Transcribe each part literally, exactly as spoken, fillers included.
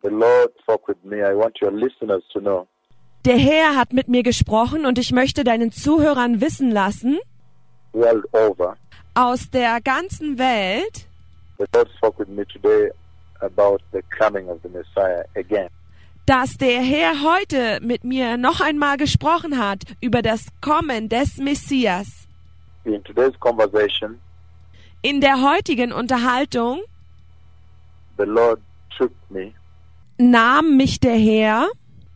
the Lord spoke with me. I want your listeners to know. Der Herr hat mit mir gesprochen und ich möchte deinen Zuhörern wissen lassen, World over, aus der ganzen Welt, the Lord spoke with me today about the coming of the Messiah again. dass der Herr heute mit mir noch einmal gesprochen hat über das Kommen des Messias. In today's conversation, In der heutigen Unterhaltung the Lord took me nahm mich der Herr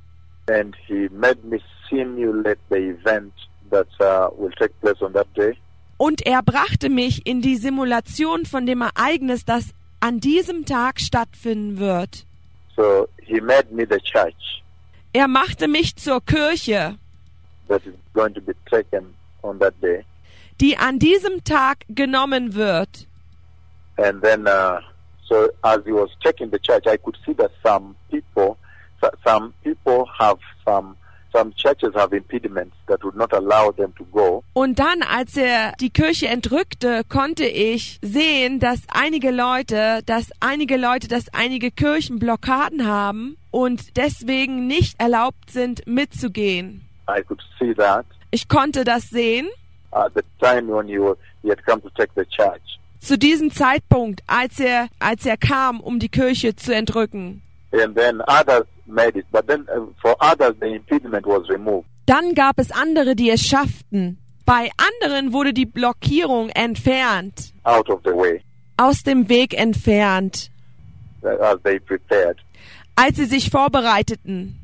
and He made me simulate the event that uh, will take place on that day. und er brachte mich in die Simulation von dem Ereignis, das an diesem Tag stattfinden wird. So He made me the church Er machte mich zur Kirche, that is going to be taken on that day. die an diesem Tag genommen wird. And then, uh, so as He was taking the church, I could see that some people, so- some people have some, some churches have impediments that would not allow them to go. Und dann, als er die Kirche entrückte, konnte ich sehen, dass einige Leute, dass einige Leute, dass einige Kirchen Blockaden haben und deswegen nicht erlaubt sind, mitzugehen. I could see that Ich konnte das sehen at the time when he, was, he had come to take the church. zu diesem Zeitpunkt, als er, als er kam, um die Kirche zu entrücken. And then others made it. But then uh, for others, the impediment was removed. Dann gab es andere, die es schafften. Bei anderen wurde die Blockierung entfernt, Out of the way aus dem Weg entfernt, uh, as they prepared. als sie sich vorbereiteten.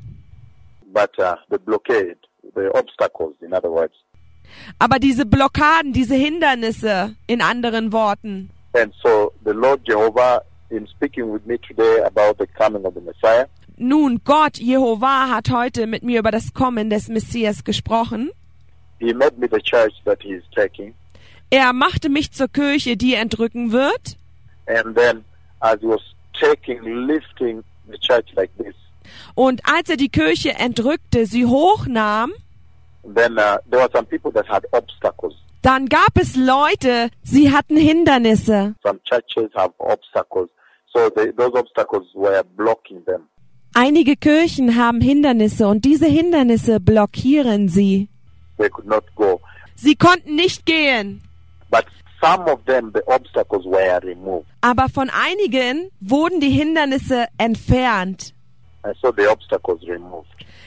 But uh, the blockade, the obstacles, in other words. Aber diese Blockaden, diese Hindernisse, in anderen Worten. And so the Lord Jehovah, in speaking with me today about the coming of the Messiah, Nun, Gott, Jehova, hat heute mit mir über das Kommen des Messias gesprochen. He made me the church that He is taking. Er machte mich zur Kirche, die er entrücken wird. And then as He was taking, lifting the church like this, Und als er die Kirche entrückte, sie hochnahm, then uh, there were some people that had obstacles. dann gab es Leute, sie hatten Hindernisse. Some churches have obstacles. So the, those obstacles were blocking them. Einige Kirchen haben Hindernisse und diese Hindernisse blockieren sie. They could not go. Sie konnten nicht gehen. But some of them, the obstacles were removed. Aber von einigen wurden die Hindernisse entfernt. I saw the obstacles removed.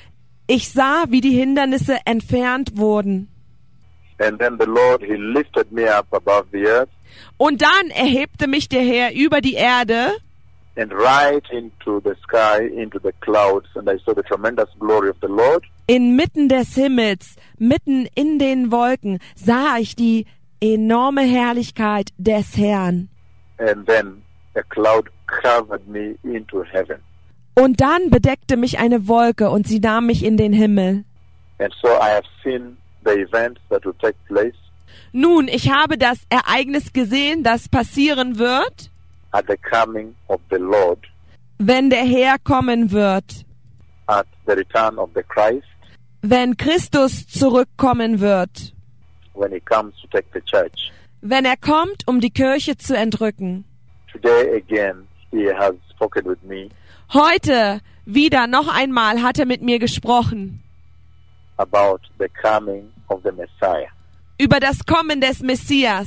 Ich sah, wie die Hindernisse entfernt wurden. And then the Lord, He lifted me up above the earth Und dann erhebte mich der Herr über die Erde and right into the sky, into the clouds, and I saw the tremendous glory of the Lord. inmitten des Himmels, mitten in den Wolken, sah ich die enorme Herrlichkeit des Herrn. And then a cloud covered me into heaven. Und dann bedeckte mich eine Wolke und sie nahm mich in den Himmel. And so I have seen the events that will take place Nun, ich habe das Ereignis gesehen, das passieren wird, at the coming of the Lord, wenn der Herr kommen wird, at the return of the Christ, wenn Christus zurückkommen wird, when He comes to take the church. wenn er kommt, um die Kirche zu entrücken. Today again, He has spoken with me Heute wieder noch einmal hat er mit mir gesprochen about the coming of the Messiah. über das Kommen des Messias.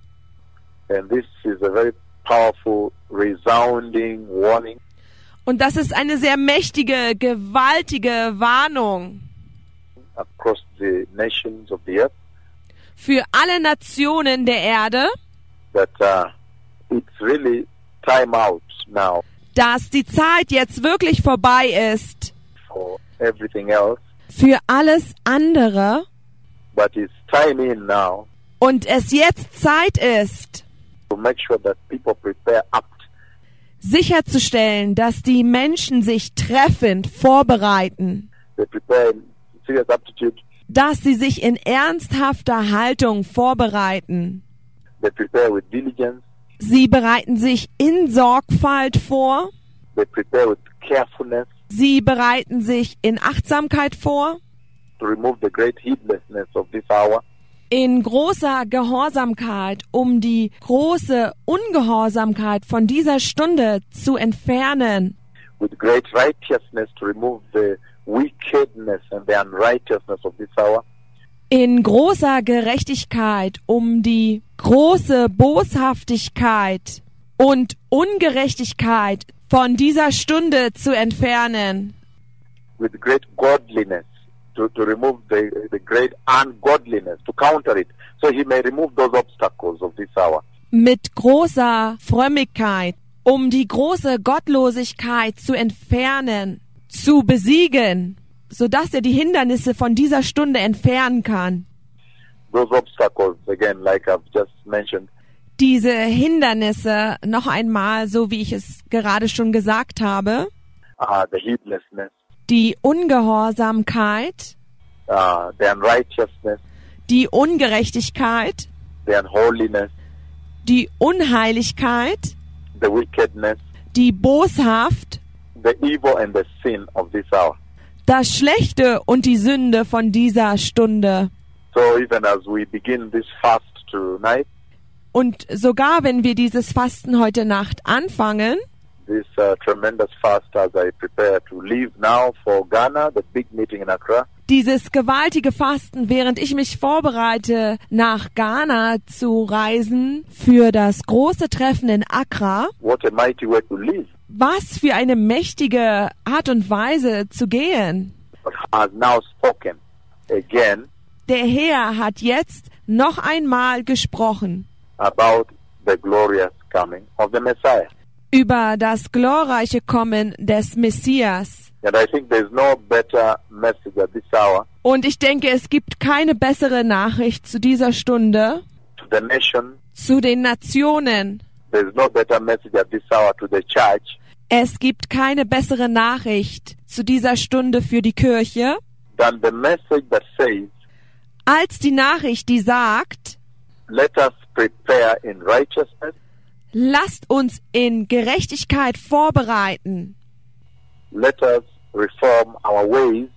And this is a very powerful, resounding warning Und das ist eine sehr mächtige, gewaltige Warnung across the nations of the earth für alle Nationen der Erde, that uh, it's really time out now dass die Zeit jetzt wirklich vorbei ist for everything else, für alles andere but it's time in now und es jetzt Zeit ist, to make sure that people prepare up, sicherzustellen, dass die Menschen sich treffend vorbereiten, they prepare in serious aptitude, dass sie sich in ernsthafter Haltung vorbereiten. they prepare with diligence, Sie bereiten sich in Sorgfalt vor, they prepare with carefulness sie bereiten sich in Achtsamkeit vor, to remove the great heedlessness of this hour, in großer Gehorsamkeit, um die große Ungehorsamkeit von dieser Stunde zu entfernen. with great righteousness to remove the wickedness and the unrighteousness of this hour. In großer Gerechtigkeit, um die große Boshaftigkeit und Ungerechtigkeit von dieser Stunde zu entfernen. With great godliness, to, to remove the, the great ungodliness, to counter it. So he may remove those obstacles of this hour. Mit großer Frömmigkeit, um die große Gottlosigkeit zu entfernen, zu besiegen, sodass er die Hindernisse von dieser Stunde entfernen kann. Those obstacles, again, like I've just mentioned, Diese Hindernisse, noch einmal, so wie ich es gerade schon gesagt habe, uh, the heedlessness, die Ungehorsamkeit, uh, the unrighteousness, die Ungerechtigkeit, the unholiness, die Unheiligkeit, the wickedness, die Boshaft, the evil and the sin of this hour. das Schlechte und die Sünde von dieser Stunde. So even as we begin this fast tonight, Und sogar wenn wir dieses Fasten heute Nacht anfangen, this uh, tremendous fast as I prepare to leave now for Ghana, the big meeting in Accra, dieses gewaltige Fasten, während ich mich vorbereite, nach Ghana zu reisen für das große Treffen in Accra, what a mighty way to live. was für eine mächtige Art und Weise zu gehen. But has now spoken again Der Herr hat jetzt noch einmal gesprochen about the glorious coming of the Messiah. über das glorreiche Kommen des Messias. And I think there's no better message at this hour Und ich denke, es gibt keine bessere Nachricht zu dieser Stunde, to the nation. zu den Nationen. There's no better message at this hour to the church Es gibt keine bessere Nachricht zu dieser Stunde für die Kirche, than the message that says, als die Nachricht, die sagt, let us prepare in righteousness, lasst uns in Gerechtigkeit vorbereiten. let us reform our ways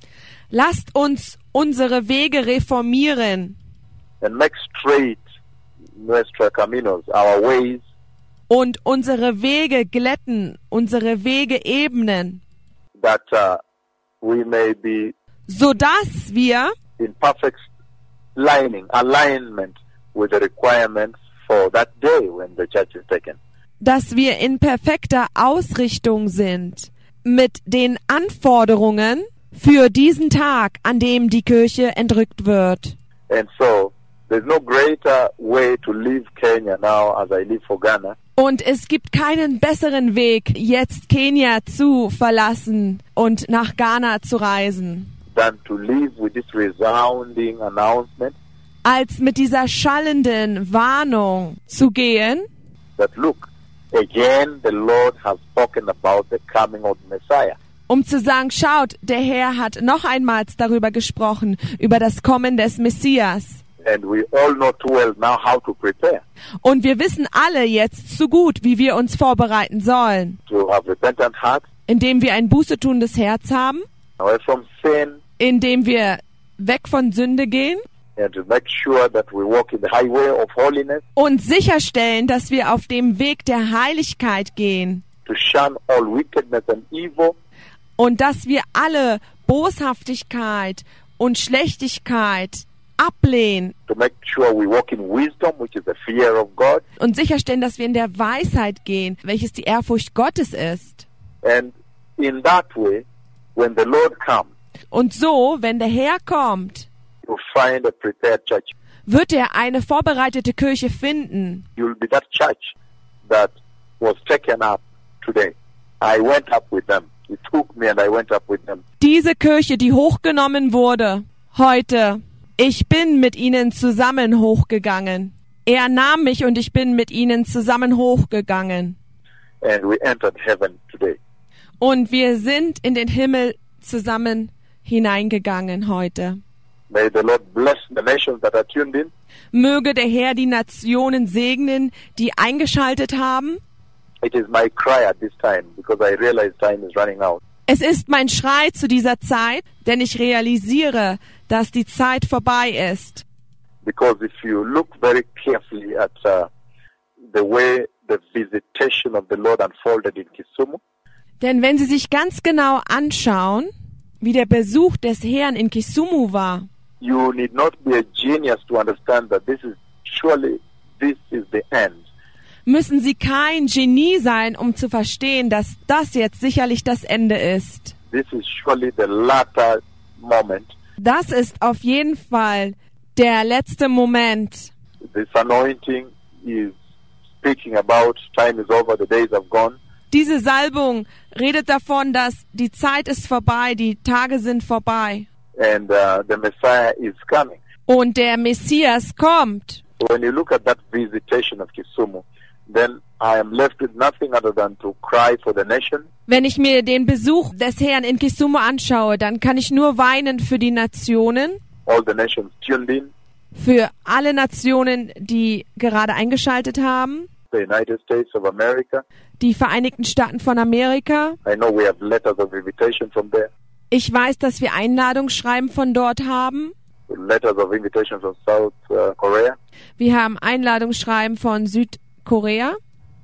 Lasst uns unsere Wege reformieren and make straight nuestra caminos, our ways, und unsere Wege glätten, unsere Wege ebnen, that uh, we may be sodass wir in perfect lining, alignment with the requirements for that day when the church is taken. dass wir in perfekter Ausrichtung sind mit den Anforderungen für diesen Tag, an dem die Kirche entrückt wird. And so, there's no greater way to leave Kenya now as I leave for Ghana Und es gibt keinen besseren Weg, jetzt Kenia zu verlassen und nach Ghana zu reisen, than to live with this resounding announcement als mit dieser schallenden Warnung zu gehen, that look, again the Lord has spoken about the coming of the Messiah. um zu sagen, schaut, der Herr hat noch einmal darüber gesprochen, über das Kommen des Messias. And we all know too well now how to prepare, Und wir wissen alle jetzt so gut, wie wir uns vorbereiten sollen, to have repentant hearts, indem wir ein bußetundes Herz haben, away from sin, indem wir weg von Sünde gehen and to make sure that we walk in the highway of holiness, und sicherstellen, dass wir auf dem Weg der Heiligkeit gehen to shun all wickedness and evil, und dass wir alle Boshaftigkeit und Schlechtigkeit ablehnen to make sure we walk in wisdom, which is the fear of God, und sicherstellen, dass wir in der Weisheit gehen, welches die Ehrfurcht Gottes ist. and in that way, when the Lord comes, Und so, wenn der Herr kommt, you'll find a prepared church. wird er eine vorbereitete Kirche finden. You'll be that church that was taken up today. I went up with them. He took me and I went up with them. Diese Kirche, die hochgenommen wurde, heute, ich bin mit ihnen zusammen hochgegangen. Er nahm mich und ich bin mit ihnen zusammen hochgegangen. And we entered heaven today. Und wir sind in den Himmel zusammen hineingegangen heute. May the Lord bless the nations that are tuned in. Möge der Herr die Nationen segnen, die eingeschaltet haben. It is my cry at this time because I realize time is running out. Es ist mein Schrei zu dieser Zeit, denn ich realisiere, dass die Zeit vorbei ist. Because if you look very carefully at uh, the way the visitation of the Lord unfolded in Kisumu, Denn wenn Sie sich ganz genau anschauen, wie der Besuch des Herrn in Kisumu war, you need not be a genius to understand that this is surely this is the end. müssen Sie kein Genie sein, um zu verstehen, dass das jetzt sicherlich das Ende ist. This is surely the latter moment. Das ist auf jeden Fall der letzte Moment. This anointing is speaking about time is over, the days have gone. Diese Salbung redet davon, dass die Zeit ist vorbei, die Tage sind vorbei. And uh, the Messiah is coming. Und der Messias kommt. When you look at that visitation of Kisumu, then I am left with nothing other than to cry for the nation. Wenn ich mir den Besuch des Herrn in Kisumu anschaue, dann kann ich nur weinen für die Nationen, All the nations tuned in, für alle Nationen, die gerade eingeschaltet haben, the United States of America. die Vereinigten Staaten von Amerika. I know we have letters of invitation from there, Ich weiß, dass wir Einladungsschreiben von dort haben. letters of invitation from South uh, Korea, Wir haben Einladungsschreiben von Südkorea,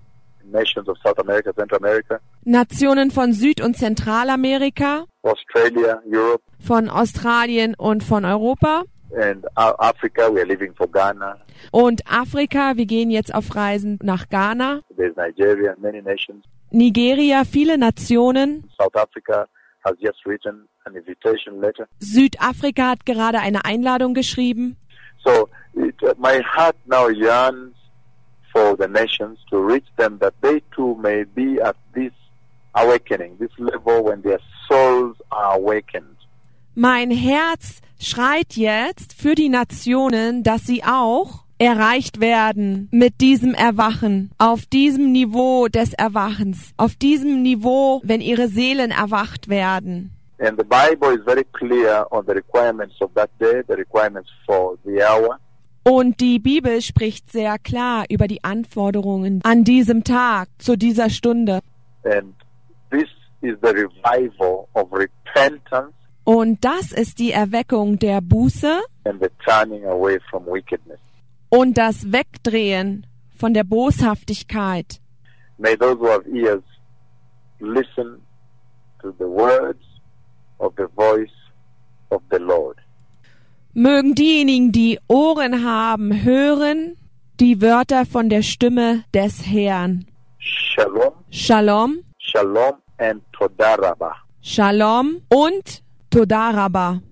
nations of South America, Central America, Nationen von Süd- und Zentralamerika, Australia, Europe, von Australien und von Europa and uh, Africa. We are leaving for Ghana. und Afrika. Wir gehen jetzt auf Reisen nach Ghana, There's Nigeria, many nations. Nigeria, viele Nationen. South Africa has just written an invitation letter. Südafrika hat gerade eine Einladung geschrieben. So it, uh, my heart now yearns for the nations to reach them, that they too may be at this awakening, this level when their souls are awakened. Mein Herz schreit jetzt für die Nationen, dass sie auch erreicht werden mit diesem Erwachen, auf diesem Niveau des Erwachens, auf diesem Niveau, wenn ihre Seelen erwacht werden. And the Bible is very clear on the requirements of that day, the requirements for the hour. Und die Bibel spricht sehr klar über die Anforderungen an diesem Tag, zu dieser Stunde. And this is the revival of repentance Und das ist die Erweckung der Buße and the turning away from wickedness. und das Wegdrehen von der Boshaftigkeit. May those who have ears listen to the words of the voice of the Lord. Mögen diejenigen, die Ohren haben, hören die Wörter von der Stimme des Herrn. Shalom, Shalom, shalom and todaraba. Shalom und Todaraba.